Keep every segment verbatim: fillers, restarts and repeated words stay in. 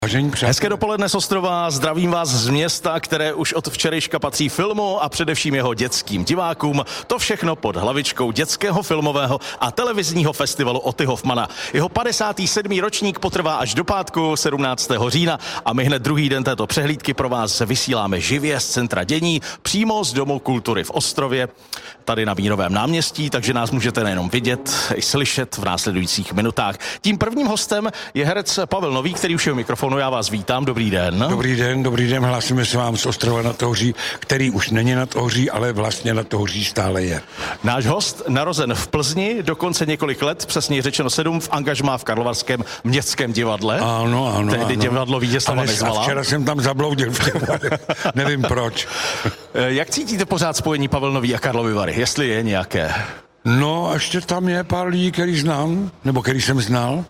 Hezké dopoledne z Ostrova, zdravím vás z města, které už od včerejška patří filmu a především jeho dětským divákům. To všechno pod hlavičkou Dětského filmového a televizního festivalu Otty Hoffmana. Jeho padesátý sedmý ročník potrvá až do pátku sedmnáctého října a my hned druhý den této přehlídky pro vás vysíláme živě z centra dění, přímo z Domu kultury v Ostrově, tady na Mírovém náměstí, takže nás můžete nejenom vidět, i slyšet v následujících minutách. Tím prvním hostem je herec Pavel Nový, který už je u mikrofonu. Já vás vítám, dobrý den. Dobrý den, dobrý den, hlásíme se vám z Ostrova nad Ohří, který už není nad Ohří, ale vlastně nad Ohří stále je. Náš host, narozen v Plzni, dokonce několik let, přesně řečeno sedm, v angažmá v Karlovarském městském divadle. Ano, ano, Tehdy ano. divadlo Vítězslava Nezvala. A včera jsem tam zabloudil v těch varech. Nevím proč. Jak cítíte pořád spojení Pavel Nový a Karlovy Vary, jestli je nějaké? No, ještě tam je pár lidí, který znám, nebo který jsem znal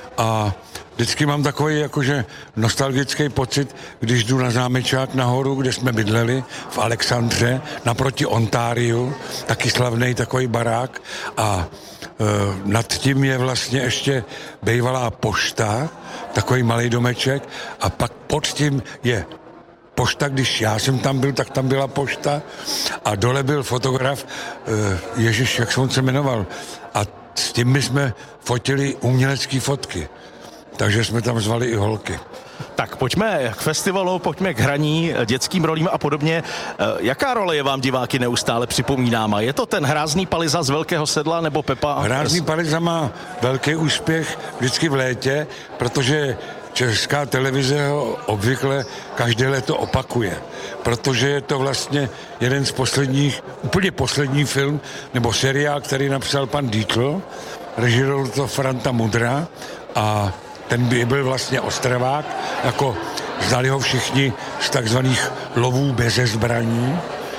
a vždycky mám takový jakože nostalgický pocit, když jdu na Zámečák nahoru, kde jsme bydleli, v Alexandře, naproti Ontáriu, taky slavnej takový barák a e, nad tím je vlastně ještě bývalá pošta, takový malý domeček a pak pod tím je pošta, když já jsem tam byl, tak tam byla pošta a dole byl fotograf, e, Ježiš, jak se on se jmenoval, a s tím my jsme fotili umělecké fotky. Takže jsme tam zvali i holky. Tak pojďme k festivalu, pojďme k hraní, dětským rolím a podobně. Jaká role je vám diváky neustále připomínáma? Je to ten Hrázný Paliza z Velkého Sedla nebo Pepa? Hrázný Paliza má velký úspěch vždycky v létě, protože Česká televize ho obvykle každé léto opakuje, protože je to vlastně jeden z posledních, úplně poslední film nebo seriál, který napsal pan Dietl, režíroval to Franta Mudra a ten by byl vlastně Ostravák, jako znali ho všichni z takzvaných lovů beze zbraní.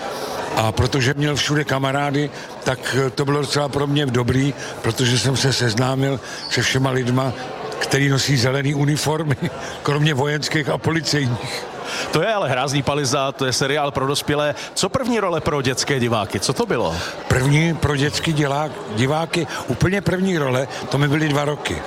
A protože měl všude kamarády, tak to bylo docela pro mě dobrý, protože jsem se seznámil se všema lidma, který nosí zelený uniformy, kromě vojenských a policejních. To je ale Hrázný Paliza, to je seriál pro dospělé. Co první role pro dětské diváky? Co to bylo? První pro dětské divák, diváky, úplně první role, to mi byly dva roky.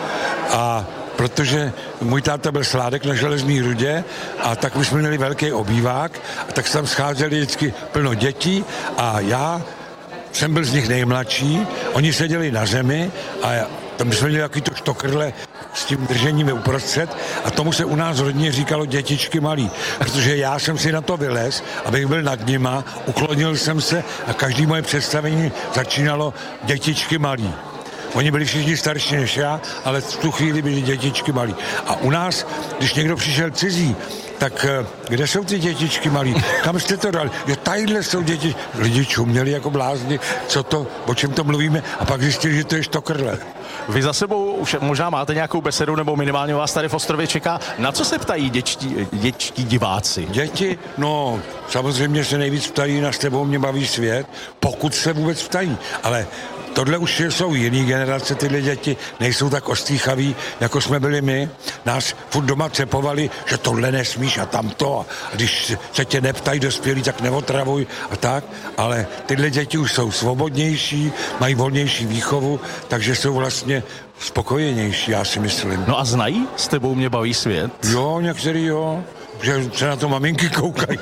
A protože můj táta byl sládek na Železný Rudě a tak my jsme měli velký obývák a tak se tam scházeli vždycky plno dětí a já jsem byl z nich nejmladší, oni seděli na zemi a já, tam jsme měli jaký to štokrle s tím držením uprostřed a tomu se u nás rodně říkalo dětičky malí, protože já jsem si na to vylez, abych byl nad nima, uklonil jsem se a každý moje představení začínalo dětičky malí. Oni byli všichni starší než já, ale v tu chvíli byli dětičky malí. A u nás, když někdo přišel cizí, tak kde jsou ty dětičky malí? Kam jste to dali? Jo, tadyhle jsou děti. Lidi čuměli jako blázni, co to, o čem to mluvíme, a pak zjistili, že to je štokrle. Vy za sebou už možná máte nějakou besedu, nebo minimálně vás tady v Ostrově čeká. Na co se ptají děčtí, děčtí diváci? Děti, no, samozřejmě se nejvíc ptají na S tebou mě baví svět, pokud se vůbec ptají, ale tohle už jsou jiný generace, tyhle děti nejsou tak ostýchaví, jako jsme byli my. Nás furt doma cepovali, že tohle nesmíš a tamto. A když se tě neptají dospělí, tak neotravuj a tak. Ale tyhle děti už jsou svobodnější, mají volnější výchovu, takže jsou vlastně spokojenější, já si myslím. No a znají S tebou mě baví svět? Jo, některý jo. Že se na to maminky koukají.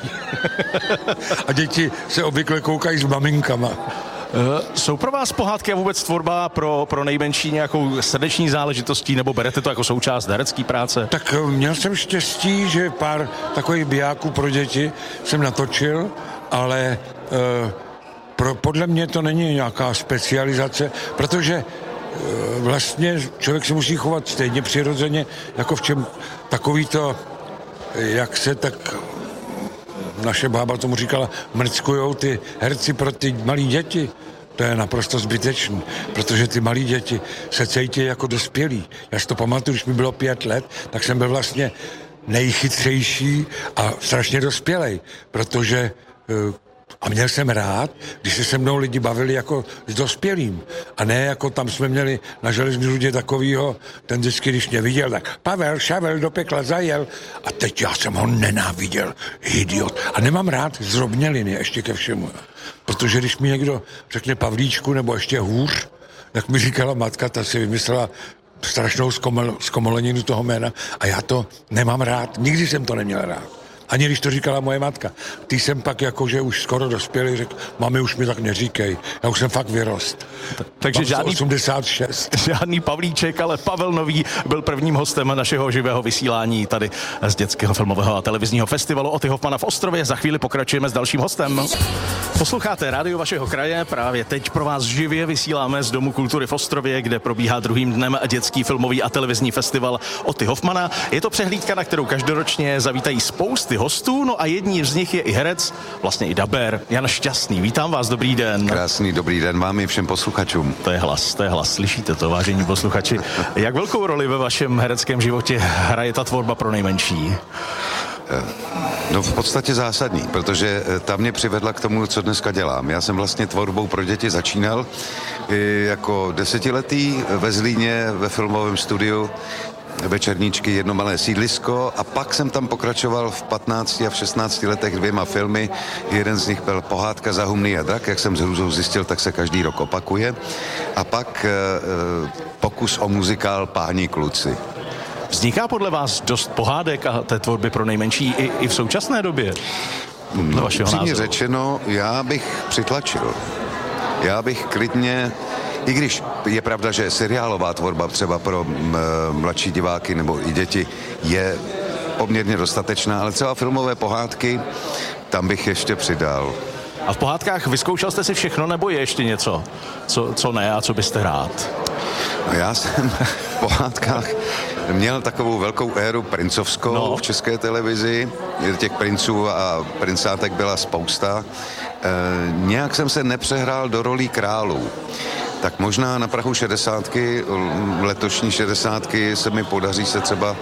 A děti se obvykle koukají s maminkama. Uh, jsou pro vás pohádky a vůbec tvorba pro, pro nejmenší nějakou srdeční záležitostí, nebo berete to jako součást herecké práce? Tak měl jsem štěstí, že pár takových bijáků pro děti jsem natočil, ale uh, pro, podle mě to není nějaká specializace, protože uh, vlastně člověk se musí chovat stejně přirozeně, jako v čem takový to, jak se tak naše bába tomu říkala, mrckujou ty herci pro ty malí děti. To je naprosto zbytečný, protože ty malí děti se cítí jako dospělí. Já si to pamatuju, když mi bylo pět let, tak jsem byl vlastně nejchytřejší a strašně dospělej, protože a měl jsem rád, když se se mnou lidi bavili jako s dospělým. A ne jako tam jsme měli na Železný Rudě takovýho, ten vždycky, když mě viděl, tak Pavel, šavel, do pekla zajel. A teď já jsem ho nenáviděl, idiot. A nemám rád zrobněliny ještě ke všemu. Protože když mi někdo řekne Pavlíčku nebo ještě hůř, tak mi říkala matka, ta si vymyslela strašnou zkomol, zkomoleninu toho jména a já to nemám rád, nikdy jsem to neměl rád. Ani když to říkala moje matka. Ty jsem pak jakože už skoro dospělý, řekl, mami, už mi tak neříkej, já už jsem fakt vyrost. Takže žádný, osmdesát šest. žádný Pavlíček, ale Pavel Nový byl prvním hostem našeho živého vysílání tady z Dětského filmového a televizního festivalu Otty Hoffmana v Ostrově. Za chvíli pokračujeme s dalším hostem. Posloucháte rádio vašeho kraje, právě teď pro vás živě vysíláme z Domu kultury v Ostrově, kde probíhá druhým dnem Dětský filmový a televizní festival Otty Hoffmana. Je to přehlídka, na kterou každoročně zavítají spousty hostů, no a jedním z nich je i herec, vlastně i dabér, Jan Šťastný. Vítám vás, dobrý den. Krásný dobrý den vám i všem posluchačům. To je hlas, to je hlas, slyšíte to, vážení posluchači. Jak velkou roli ve vašem hereckém životě hraje ta tvorba pro nejmenší? No v podstatě zásadní, protože ta mě přivedla k tomu, co dneska dělám. Já jsem vlastně tvorbou pro děti začínal jako desetiletý ve Zlíně ve filmovém studiu Večerníčky, Jedno malé sídlisko, a pak jsem tam pokračoval v patnácti a v šestnácti letech dvěma filmy. Jeden z nich byl Pohádka za humný a drak, jak jsem s hrůzou zjistil, tak se každý rok opakuje. A pak eh, pokus o muzikál Páni kluci. Vzniká podle vás dost pohádek a té tvorby pro nejmenší i, i v současné době? No, upřímně řečeno, já bych přitlačil. Já bych klidně, i když je pravda, že seriálová tvorba třeba pro m, mladší diváky nebo i děti je poměrně dostatečná, ale třeba filmové pohádky, tam bych ještě přidal. A v pohádkách vyzkoušel jste si všechno, nebo je ještě něco, co, co ne a co byste rád? No já jsem v pohádkách měl takovou velkou éru princovskou no. v české televizi. Těch princů a princátek byla spousta. E, nějak jsem se nepřehrál do rolí králů. Tak možná na prahu šedesátky, letošní šedesátky, se mi podaří se třeba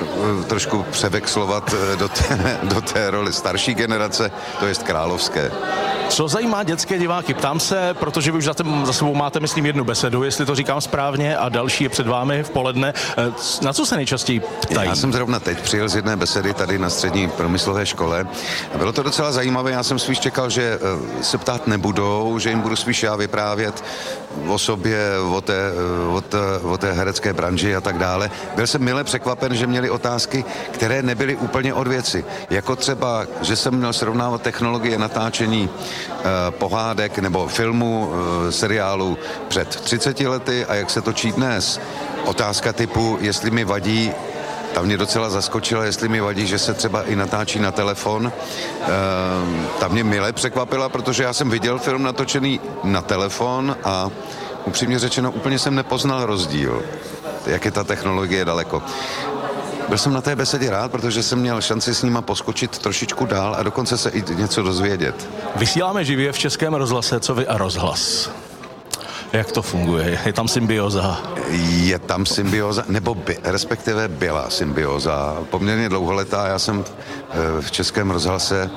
trošku převexlovat do té, do té roli starší generace, to jest královské. Co zajímá dětské diváky? Ptám se, protože vy už za, tém, za sebou máte, myslím, jednu besedu, jestli to říkám správně, a další je před vámi v poledne. Na co se nejčastěji ptají? Já jsem zrovna teď přijel z jedné besedy tady na střední průmyslové škole a bylo to docela zajímavé. Já jsem spíš čekal, že se ptát nebudou, že jim budu spíš já vyprávět o sobě, o té, o té, o té herecké branži a tak dále. Byl jsem mile překvapen, že měli otázky, které nebyly úplně od věci. Jako třeba, že jsem měl srovnávat technologie natáčení eh, pohádek nebo filmů, eh, seriálů před třiceti lety a jak se točí dnes. Otázka typu, jestli mi vadí, ta mě docela zaskočila, jestli mi vadí, že se třeba i natáčí na telefon. Eh, ta mě mile překvapila, protože já jsem viděl film natočený na telefon a upřímně řečeno úplně jsem nepoznal rozdíl, jak je ta technologie daleko. Byl jsem na té besedě rád, protože jsem měl šanci s nima poskočit trošičku dál a dokonce se i něco dozvědět. Vysíláme živě v Českém rozhlase, co vy a rozhlas. Jak to funguje? Je tam symbioza? Je tam symbioza, nebo by, respektive byla symbioza. Poměrně dlouholetá, já jsem v Českém rozhlase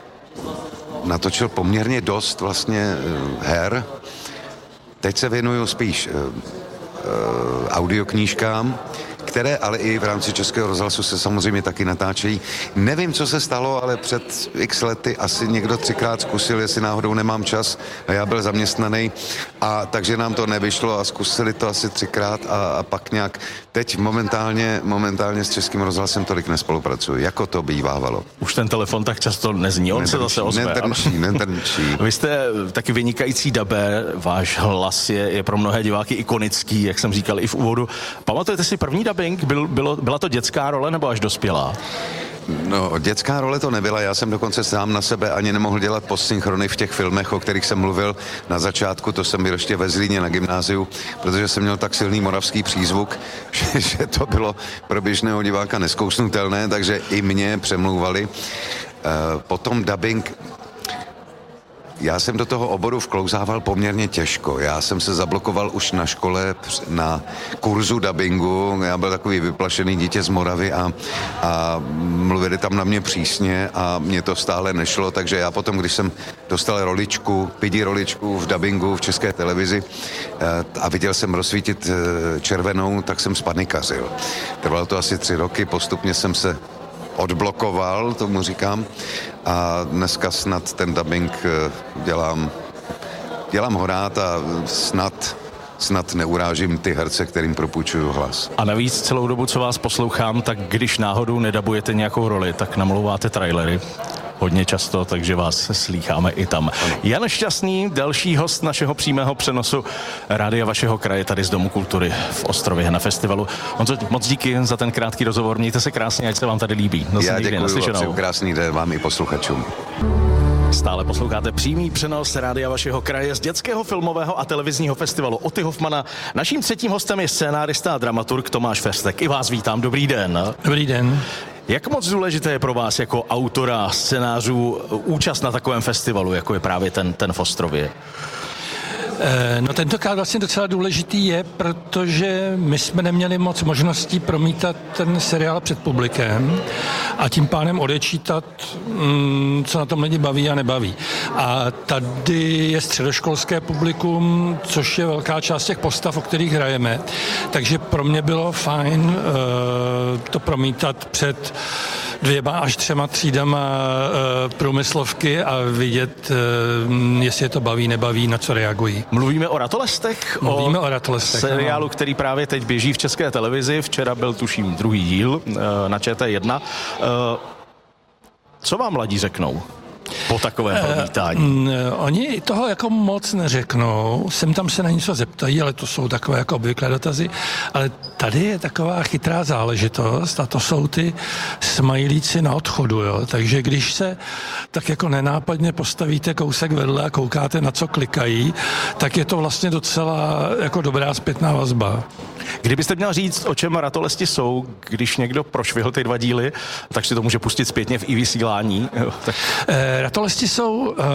natočil poměrně dost vlastně her. Teď se věnuju spíš audioknížkám, které ale i v rámci Českého rozhlasu se samozřejmě taky natáčejí. Nevím, co se stalo, ale před x lety asi někdo třikrát zkusil, jestli náhodou nemám čas a já byl zaměstnaný, a takže nám to nevyšlo a zkusili to asi třikrát a, a pak nějak. Teď momentálně, momentálně s Českým rozhlasem tolik nespolupracuji, jako to bývávalo. Už ten telefon tak často nezní, on nedrčí, se zase ozve. Nedrčí, nedrčí. Vy jste taky vynikající dabér, váš hlas je, je pro mnohé diváky ikonický, jak jsem říkal i v úvodu. Pamatujete si první dubbing? Byl, bylo, byla to dětská role nebo až dospělá? No, dětská role to nebyla, já jsem dokonce sám na sebe ani nemohl dělat postsynchrony v těch filmech, o kterých jsem mluvil na začátku, to jsem byl ještě ve Zlíně na gymnáziu, protože jsem měl tak silný moravský přízvuk, že, že to bylo pro běžného diváka nezkousnutelné, takže i mě přemlouvali. E, potom dubbing. Já jsem do toho oboru vklouzával poměrně těžko. Já jsem se zablokoval už na škole na kurzu dabingu. Já byl takový vyplašený dítě z Moravy a, a mluvili tam na mě přísně a mně to stále nešlo, takže já potom, když jsem dostal roličku, pidi roličku v dabingu v České televizi a viděl jsem rozsvítit červenou, tak jsem spanikařil. Trvalo to asi tři roky, postupně jsem se odblokoval, tomu říkám, a dneska snad ten dubbing dělám, dělám ho rád a snad snad neurážím ty herce, kterým propůjčuju hlas. A navíc celou dobu, co vás poslouchám, tak když náhodou nedabujete nějakou roli, tak namlouváte trailery. Hodně často, takže vás slýcháme i tam. Ano. Jan Šťastný, další host našeho přímého přenosu Rádia vašeho kraje tady z Domu kultury v Ostrově na festivalu. Honzo, moc díky za ten krátký rozhovor, mějte se krásně, ať se vám tady líbí. Zase Já někdy, děkuji, naslyšenou. Krásný den vám i posluchačům. Stále posloucháte přímý přenos Rádia vašeho kraje z dětského filmového a televizního festivalu Oty Hoffmana. Naším třetím hostem je scénárista a dramaturg Tomáš Ferstek. I vás vítám, dobrý den. Dobrý den. Jak moc důležité je pro vás jako autora scénářů účast na takovém festivalu, jako je právě ten, ten v Ostrově? No tentokrát vlastně docela důležitý je, protože my jsme neměli moc možností promítat ten seriál před publikem a tím pádem odečítat, co na tom lidi baví a nebaví. A tady je středoškolské publikum, což je velká část těch postav, o kterých hrajeme. Takže pro mě bylo fajn to promítat před dvěma až třema třídama uh, průmyslovky a vidět, uh, jestli je to baví, nebaví, na co reagují. Mluvíme o Ratolestech? Mluvíme o, o Ratolestech. Seriálu, no. který právě teď běží v České televizi. Včera byl, tuším, druhý díl uh, na Č T jedna. Uh, co vám mladí řeknou po takovém promítání? Uh, oni toho jako moc neřeknou, sem tam se na něco zeptají, ale to jsou takové jako obvyklé dotazy, ale tady je taková chytrá záležitost a to jsou ty smajlíci na odchodu, jo. Takže když se tak jako nenápadně postavíte kousek vedle a koukáte, na co klikají, tak je to vlastně docela jako dobrá zpětná vazba. Kdybyste měl říct, o čem Ratolesti jsou, když někdo prošvihl ty dva díly, tak si to může pustit zpětně v i vysílání. Tak... Eh, Ratolesti jsou, uh,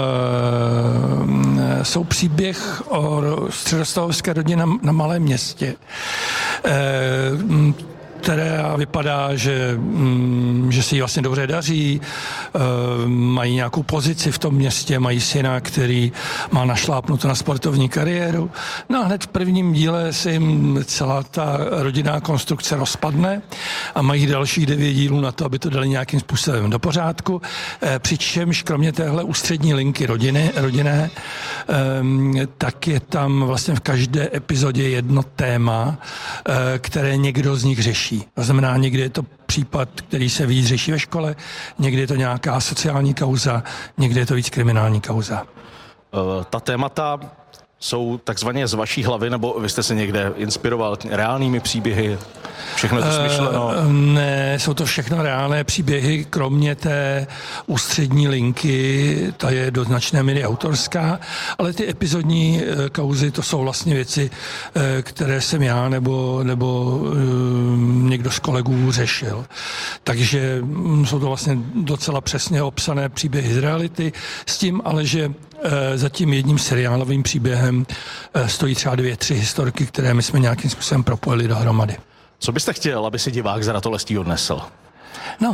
jsou příběh o středostavovské rodině na, na malém městě, eh, která vypadá, že, mm, že se jí vlastně dobře daří, e, mají nějakou pozici v tom městě, mají syna, který má našlápnuto na sportovní kariéru. No a hned v prvním díle se jim celá ta rodinná konstrukce rozpadne a mají dalších devět dílů na to, aby to dali nějakým způsobem do pořádku. E, přičemž kromě téhle ústřední linky rodiny, rodinné, e, tak je tam vlastně v každé epizodě jedno téma, e, které někdo z nich řeší. To znamená, někdy je to případ, který se víc řeší ve škole, někdy je to nějaká sociální kauza, někdy je to víc kriminální kauza. Uh, ta témata jsou takzvaně z vaší hlavy, nebo vy jste se někde inspiroval reálnými příběhy? Všechno je to smyšleno? Uh, ne, jsou to všechno reálné příběhy, kromě té ústřední linky, ta je do značné míry autorská, ale ty epizodní uh, kauzy, to jsou vlastně věci, uh, které jsem já nebo, nebo uh, někdo z kolegů řešil. Takže um, jsou to vlastně docela přesně obsané příběhy z reality, s tím ale, že za tím jedním seriálovým příběhem stojí třeba dvě, tři historky, které my jsme nějakým způsobem propojili dohromady. Co byste chtěl, aby si divák z Ratolestí odnesl? No,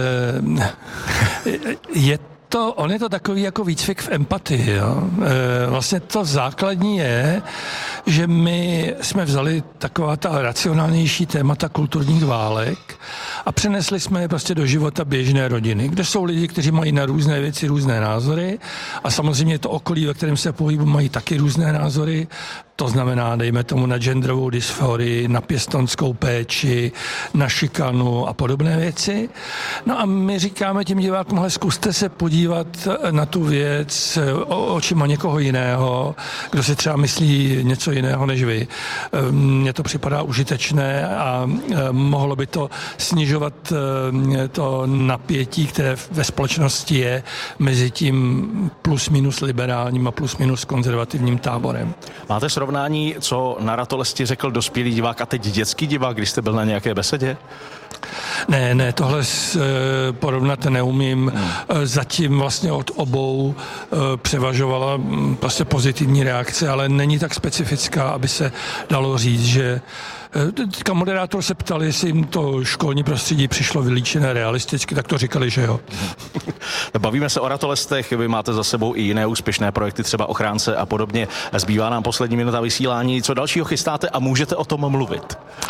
je to, on je to takový jako výcvik v empatii. Jo? Vlastně to základní je, že my jsme vzali taková ta racionálnější témata kulturních válek a přenesli jsme je prostě do života běžné rodiny, kde jsou lidi, kteří mají na různé věci různé názory a samozřejmě to okolí, ve kterém se pohybují, mají taky různé názory. To znamená, dejme tomu na genderovou dysforii, na pěstounskou péči, na šikanu a podobné věci. No a my říkáme těm divákům, hele, zkuste se podívat na tu věc očima někoho jiného, kdo si třeba myslí něco jiného než vy. Mně to připadá užitečné a mohlo by to snižovat to napětí, které ve společnosti je mezi tím plus minus liberálním a plus minus konzervativním táborem. Máte srovnání, co na Ratolesti řekl dospělý divák a teď dětský divák, když jste byl na nějaké besedě? Ne, ne, tohle porovnat neumím. Hmm. Zatím vlastně od obou převažovala prostě pozitivní reakce, ale není tak specifická, aby se dalo říct, že teďka moderátor se ptal, jestli jim to školní prostředí přišlo vylíčené realisticky, tak to říkali, že jo. Bavíme se o Ratolestech, vy máte za sebou i jiné úspěšné projekty, třeba Ochránce a podobně. Zbývá nám poslední minuta vysílání. Co dalšího chystáte a můžete o tom mluvit?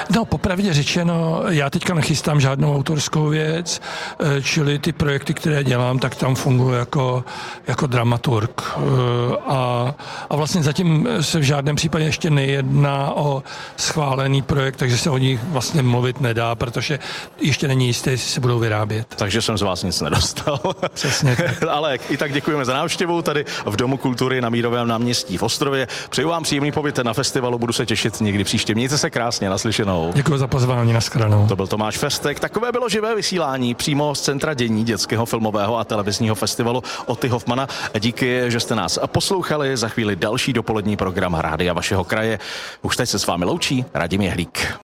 No, popravdě řečeno, já teďka nechystám žádnou autorskou věc, čili ty projekty, které dělám, tak tam funguji jako, jako dramaturg. A, a vlastně zatím se v žádném případě ještě nejedná o schválený projekt, takže se o nich vlastně mluvit nedá, protože ještě není jisté, jestli se budou vyrábět. Takže jsem z vás nic nedostal. Přesně tak. Ale i tak děkujeme za návštěvu tady v Domu kultury na Mírovém náměstí v Ostrově. Přeju vám příjemný pobyt na festivalu, budu se těšit někdy příště. Mějte se krásně, naslyšenou. Děkuji za pozvání, nashledanou. To byl Tomáš Ferstek. Takové bylo živé vysílání přímo z Centra dění Dětského filmového a televizního festivalu Otty Hoffmana. Díky, že jste nás poslouchali. Za chvíli další dopolední program Rádia vašeho kraje. Už teď se s vámi loučí Radim Jehlík.